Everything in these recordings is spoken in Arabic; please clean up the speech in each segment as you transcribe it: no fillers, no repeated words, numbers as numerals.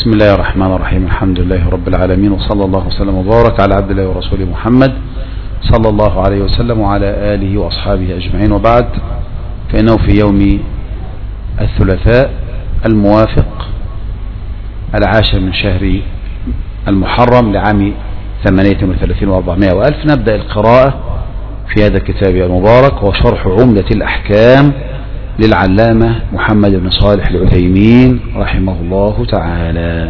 بسم الله الرحمن الرحيم. الحمد لله رب العالمين، وصلى الله وسلم وبارك على عبد الله ورسوله محمد صلى الله عليه وسلم وعلى آله وأصحابه أجمعين، وبعد، فإنه في يوم الثلاثاء الموافق 10 من شهر المحرم لعام 38 و400 وألف نبدأ القراءة في هذا الكتاب المبارك، وشرح عمدة الأحكام للعلامة محمد بن صالح العثيمين رحمه الله تعالى.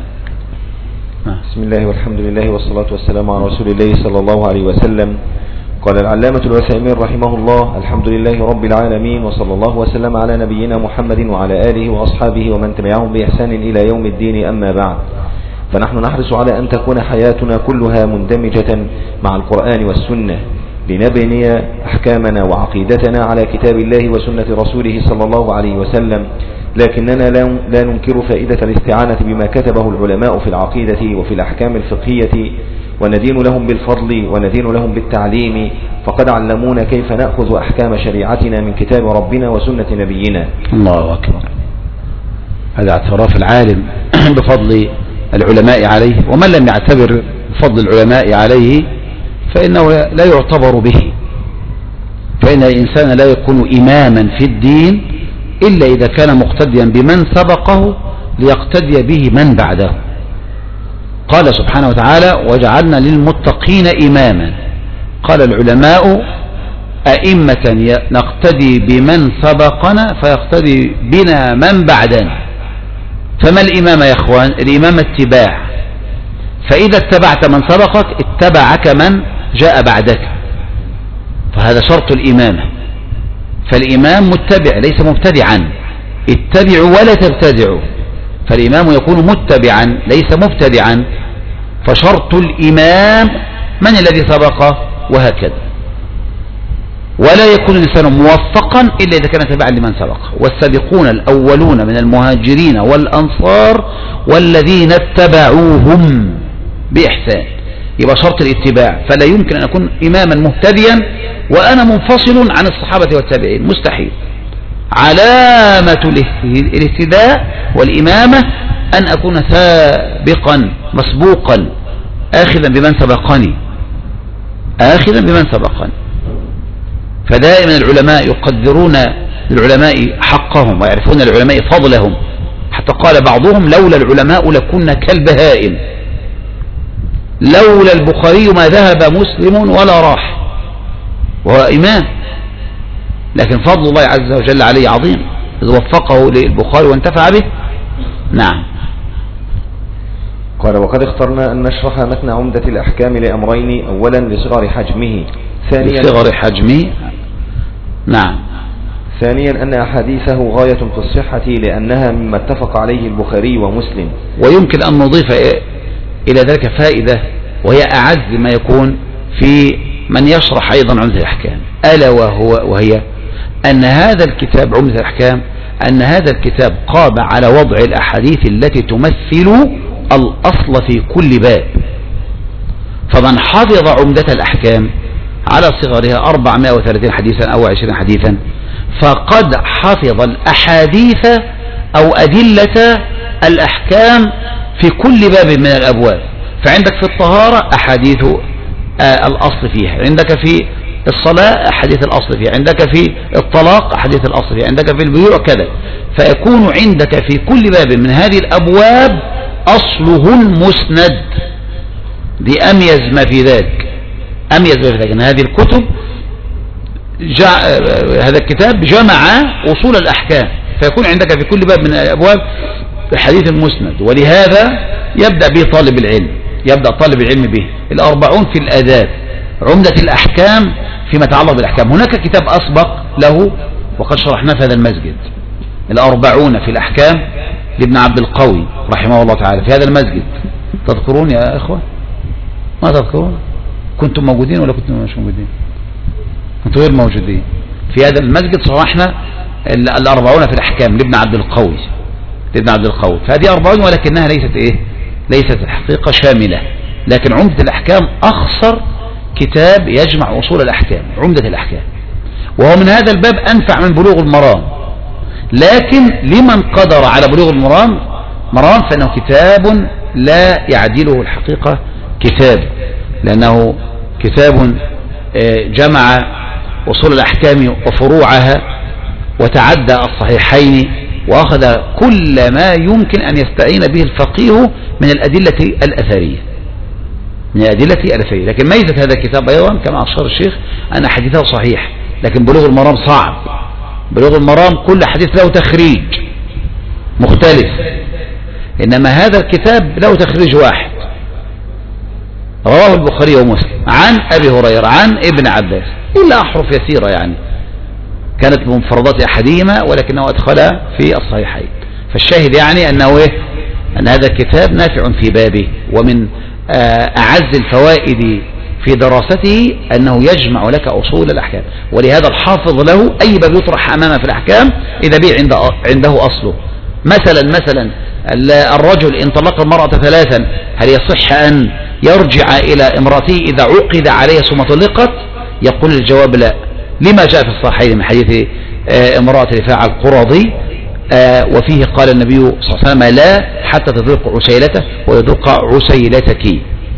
بسم الله والحمد لله والصلاة والسلام على رسول الله صلى الله عليه وسلم. قال العلامة العثيمين رحمه الله: الحمد لله رب العالمين، وصلى الله وسلم على نبينا محمد وعلى آله وأصحابه ومن تبعهم بإحسان إلى يوم الدين، أما بعد، فنحن نحرص على أن تكون حياتنا كلها مندمجة مع القرآن والسنة، لنبني أحكامنا وعقيدتنا على كتاب الله وسنة رسوله صلى الله عليه وسلم، لكننا لا ننكر فائدة الاستعانة بما كتبه العلماء في العقيدة وفي الأحكام الفقهية، وندين لهم بالفضل وندين لهم بالتعليم، فقد علمونا كيف نأخذ أحكام شريعتنا من كتاب ربنا وسنة نبينا. الله أكبر. هذا اعتراف العالم بفضل العلماء عليه، ومن لم يعتبر بفضل العلماء عليه فإنه لا يعتبر به، فإن الإنسان لا يكون إماما في الدين إلا إذا كان مقتديا بمن سبقه ليقتدي به من بعده. قال سبحانه وتعالى: وجعلنا للمتقين إماما. قال العلماء: أئمة نقتدي بمن سبقنا فيقتدي بنا من بعدنا. فما الإمامة يا إخوان؟ الإمامة اتباع، فإذا اتبعت من سبقك اتبعك من جاء بعدك، فهذا شرط الإمامة. فالإمام متبع ليس مبتدعا، اتبعوا ولا تبتدعوا، فالإمام يكون متبعا ليس مبتدعا، فشرط الإمام من الذي سبقه، وهكذا. ولا يكون الإنسان موفقا إلا إذا كان تبعا لمن سبقه. والسابقون الأولون من المهاجرين والأنصار والذين اتبعوهم بإحسان، يبقى شرط الاتباع. فلا يمكن أن أكون إماما مهتديا وأنا منفصل عن الصحابة والتابعين، مستحيل. علامة الاهتداء والإمامة أن أكون سابقا مسبوقا، آخذا بمن سبقني، آخذا بمن سبقني. فدائما العلماء يقدرون للعلماء حقهم ويعرفون للعلماء فضلهم، حتى قال بعضهم: لولا العلماء لكنا كالبهائم، لولا البخاري ما ذهب مسلم ولا راح، وهو إمام، لكن فضل الله عز وجل عليه عظيم إذ وفقه للبخاري وانتفع به. نعم. قال: وقد اخترنا أن نشرح متن عمدة الأحكام لأمرين: أولا لصغر حجمه، لصغر حجمه، نعم. ثانيا أن أحاديثه غاية في الصحة لأنها مما اتفق عليه البخاري ومسلم. ويمكن أن نضيف إلى ذلك فائدة، وهي أعز ما يكون في من يشرح أيضا عمدة الأحكام، ألا وهي أن هذا الكتاب عمدة الأحكام، أن هذا الكتاب قام على وضع الأحاديث التي تمثل الأصل في كل باب. فمن حفظ عمدة الأحكام على صغرها 430 حديثا أو 20 حديثا فقد حفظ الأحاديث أو أدلة الأحكام في كل باب من الأبواب. فعندك في الطهارة أحاديث الأصل فيها، عندك في الصلاة أحاديث الأصل فيها، عندك في الطلاق أحاديث الأصل فيها، عندك في البيوع كذا. فيكون عندك في كل باب من هذه الأبواب أصله المسند. دي أميز ما في ذلك، أميز ما في ذلك أن هذه الكتب هذا الكتاب جمع أصول الأحكام، فيكون عندك في كل باب من الأبواب الحديث المسند. ولهذا يبدأ به طالب العلم، يبدأ طالب العلم به 40 في الآداب، عمدة الأحكام فيما يتعلق بالأحكام. هناك كتاب أسبق له وقد شرحناه في هذا المسجد، 40 في الأحكام لابن عبد القوي رحمه الله تعالى في هذا المسجد. تذكرون يا إخوة؟ ما تذكرون؟ كنتم موجودين ولا كنتم مش موجودين؟ كنتم غير موجودين. في هذا المسجد شرحنا 40 في الأحكام لابن عبد القوي، فهذه 40 ولكنها ليست الحقيقة شاملة. لكن عمدة الأحكام أخصر كتاب يجمع أصول الأحكام، عمدة الأحكام، وهو من هذا الباب أنفع من بلوغ المرام. لكن لمن قدر على بلوغ المرام مروان فإنه كتاب لا يعدله الحقيقة كتاب، لأنه كتاب جمع أصول الأحكام وفروعها وتعدى الصحيحين وأخذ كل ما يمكن أن يستعين به الفقيه من الأدلة الأثرية لكن ميزة هذا الكتاب أيضا كما أشار الشيخ أن حديثه صحيح، لكن بلوغ المرام صعب. بلوغ المرام كل حديث له تخريج مختلف، إنما هذا الكتاب له تخريج واحد رواه البخاري ومسلم عن أبي هريرة عن ابن عباس، إلا أحرف يسيرة يعني كانت بمفردات أحدهما ولكنه أدخلها في الصحيحين. فالشاهد يعني أن هذا الكتاب نافع في بابه، ومن أعز الفوائد في دراسته أنه يجمع لك أصول الأحكام، ولهذا الحافظ له أي باب يطرح أمامه في الأحكام إذا بيع عنده أصله. مثلا الرجل إن طلق المرأة 3 هل يصح أن يرجع إلى امرأته إذا عقد عليه ثم طلقت؟ يقول الجواب لا، لما جاء في الصحيحين من حديث امرأة رفاعة القرظي وفيه قال النبي صلى الله عليه وسلم لا حتى تذوق عسيلته ويذوق عسيلتك.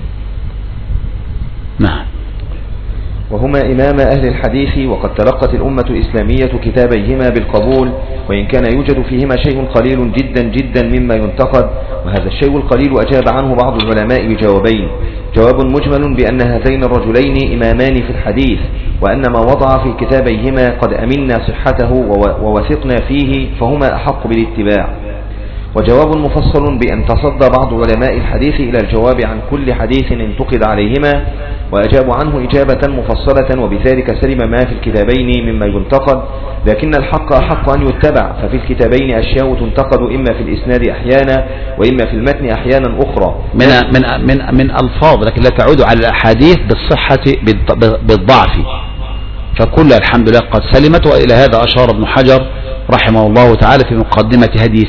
نعم. وهما إمام أهل الحديث، وقد تلقت الأمة الإسلامية كتابيهما بالقبول، وإن كان يوجد فيهما شيء قليل جدا جدا مما ينتقد، وهذا الشيء القليل أجاب عنه بعض العلماء بجوابين: جواب مجمل بأن هذين الرجلين إمامان في الحديث، وأن ما وضع في كتابيهما قد أمنا صحته ووثقنا فيه فهما أحق بالاتباع. وجواب مفصل بأن تصدى بعض علماء الحديث إلى الجواب عن كل حديث انتقد عليهما وأجابوا عنه إجابة مفصلة، وبذلك سلم ما في الكتابين مما ينتقد، لكن الحق أحق أن يتبع، ففي الكتابين أشياء تنتقد إما في الإسناد أحيانا وإما في المتن أحيانا أخرى من ألفاظ، لكن لا تعود على الأحاديث بالصحة بالضعف، فكل الحمد لله قد سلمت. وإلى هذا أشار ابن حجر رحمه الله تعالى في مقدمة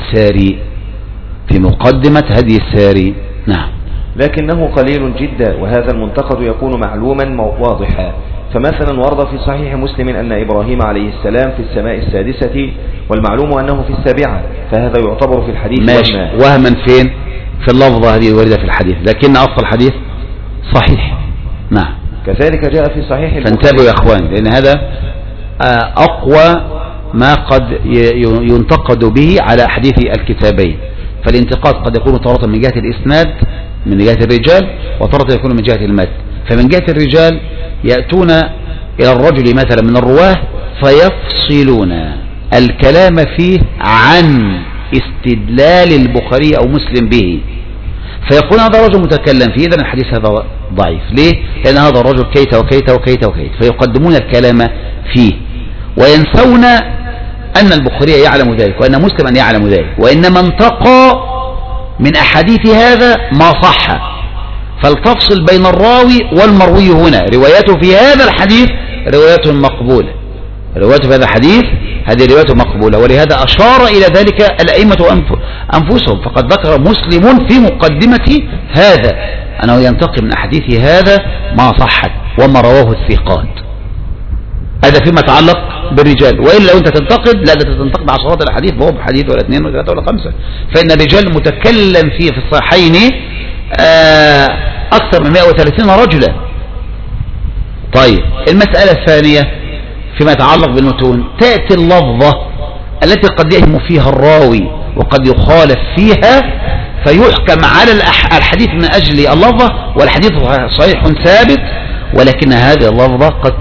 هدي الساري. نعم. لكنه قليل جدا، وهذا المنتقد يكون معلوما واضحا. فمثلا ورد في صحيح مسلم أن إبراهيم عليه السلام في السماء السادسة، والمعلوم أنه في السابعة، فهذا يعتبر في الحديث وهما فين في اللفظة هذه الواردة في الحديث، لكن أصل الحديث صحيح. نعم. كذلك جاء في صحيح البخاري. فانتبهوا يا أخوان، لأن هذا أقوى ما قد ينتقد به أحاديث الكتابين. فالانتقاد قد يكون تارة من جهة الإسناد من جهة الرجال، وتارة يكون من جهة المتن. فمن جهة الرجال يأتون إلى الرجل مثلا من الرواه فيفصلون الكلام فيه عن استدلال البخاري أو مسلم به، فيقول هذا الرجل متكلم فيه، إذن الحديث هذا ضعيف. ليه؟ لأن هذا الرجل كيت وكيت وكيت وكيت، فيقدمون الكلام فيه وينسون أن البخاري يعلم ذلك وأن مسلما يعلم ذلك، وإنما انتقى من أحاديث هذا ما صح. فلتفصل بين الراوي والمروي هنا، روايته في هذا الحديث روايته مقبولة، روايته في هذا الحديث هذه روايته مقبولة. ولهذا أشار إلى ذلك الأئمة أنفسهم، فقد ذكر مسلم في مقدمة هذا أنه ينتقي من أحاديث هذا ما صحت وما رواه الثقات. هذا فيما يتعلق بالرجال، وإلا لو أنت تنتقد لا تنتقد عشرات الأحاديث، وهو بحديث ولا 2 ولا 3 ولا 5، فإن الرجال متكلم فيه في الصحيحين أكثر من 130 رجلا. طيب المسألة الثانية فيما يتعلق بالمتون، تأتي اللفظة التي قد يهم فيها الراوي وقد يخالف فيها، فيحكم على الحديث من أجل اللفظة، والحديث صحيح ثابت، ولكن هذه اللفظة قد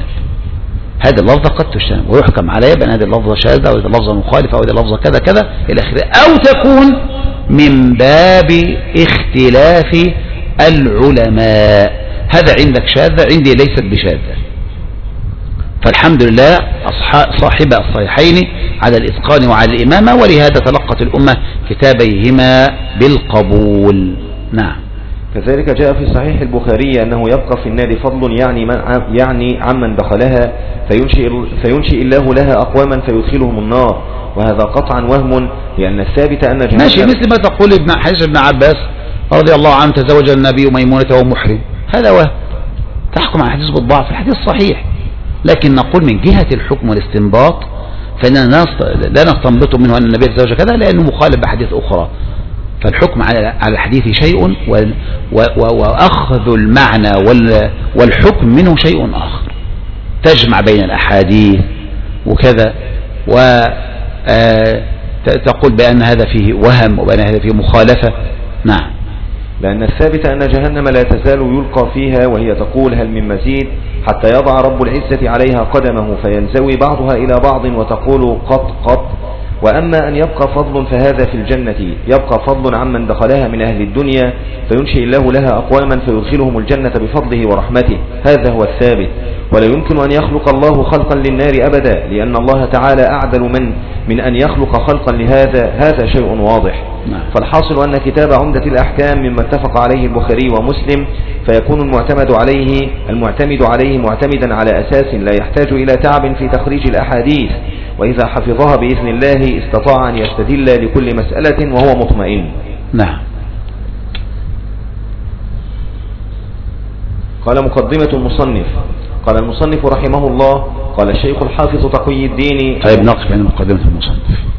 تجتنب، ويحكم عليها بأن هذه اللفظة شاذة، أو هذه اللفظة مخالفة، أو هذه اللفظة كذا كذا إلى آخره، أو تكون من باب اختلاف العلماء. هذا عندك شاذة، عندي ليست بشاذة. فالحمد لله صاحب الصحيحين على الإتقان وعلى الإمامة، ولهذا تلقت الأمة كتابيهما بالقبول. نعم. كذلك جاء في صحيح البخاري أنه يبقى في النار فضل يعني عمن دخلها فينشئ الله لها أقواما فيدخلهم النار، وهذا قطعا وهم، لأن الثابت أن جهنم ماشي، مثل ما تقول حديث ابن عباس رضي الله عنه تزوج النبي ميمونة وهو محرم، هذا وهم، تحكم على الحديث بالضعف، الحديث صحيح، لكن نقول من جهة الحكم والاستنباط فإننا لا نستنبط منه أن النبي تزوج كذا لأنه مخالف بحديث أخرى، فالحكم على الحديث شيء وأخذ المعنى والحكم منه شيء آخر، تجمع بين الأحاديث وكذا، وتقول بأن هذا فيه وهم وبأن هذا فيه مخالفة. نعم. لأن الثابت أن جهنم لا تزال يلقى فيها وهي تقول هل من مزيد، حتى يضع رب العزة عليها قدمه فينزوي بعضها إلى بعض وتقول قط قط. وأما أن يبقى فضل فهذا في الجنة، يبقى فضل عمن دخلها من أهل الدنيا فينشئ الله لها أقواما فيدخلهم الجنة بفضله ورحمته، هذا هو الثابت. ولا يمكن أن يخلق الله خلقا للنار أبدا، لأن الله تعالى أعدل من أن يخلق خلقا لهذا، هذا شيء واضح. فالحاصل أن كتاب عمدة الأحكام مما اتفق عليه البخاري ومسلم، فيكون المعتمد عليه معتمدا على أساس لا يحتاج إلى تعب في تخريج الأحاديث، وإذا حفظها بإذن الله استطاع أن يستدل لكل مسألة وهو مطمئن. نعم. قال مقدمة المصنف. قال المصنف رحمه الله، قال الشيخ الحافظ تقي الدين. طيب نقف عند مقدمة المصنف.